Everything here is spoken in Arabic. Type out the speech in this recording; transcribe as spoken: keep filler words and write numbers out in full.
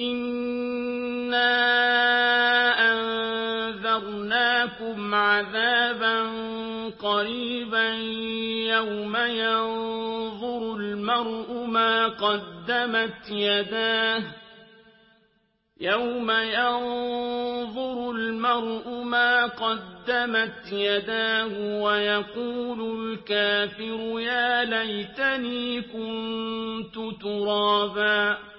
إِنَّا أَنذَرْنَاكُمْ عَذَابًا قَرِيبًا يَوْمَ يَنظُرُ الْمَرْءُ مَا قَدَّمَتْ يَدَاهُ يَوْمَ يَنظُرُ الْمَرْءُ مَا قَدَّمَتْ يَدَاهُ وَيَقُولُ الْكَافِرُ يَا لَيْتَنِي كُنتُ تُرَابًا